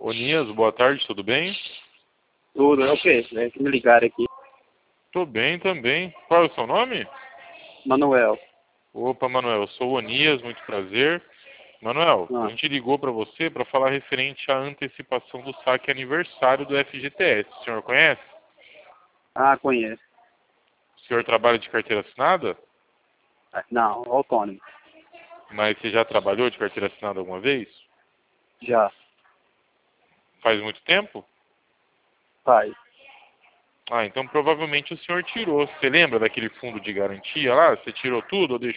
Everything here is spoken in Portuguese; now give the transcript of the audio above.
Onias, boa tarde, tudo bem? Tudo, é o quê? É que me ligaram aqui. Tô bem também. Qual é o seu nome? Manuel. Opa, Manuel, eu sou o Onias, muito prazer. Manuel, a Ah, gente ligou para você para falar referente à antecipação do saque aniversário do FGTS. O senhor conhece? conheço. O senhor trabalha de carteira assinada? Não, autônomo. Mas você já trabalhou de carteira assinada alguma vez? Já. Faz muito tempo? Faz. Ah, então provavelmente o senhor tirou. Você lembra daquele fundo de garantia lá? Você tirou tudo ou deixou?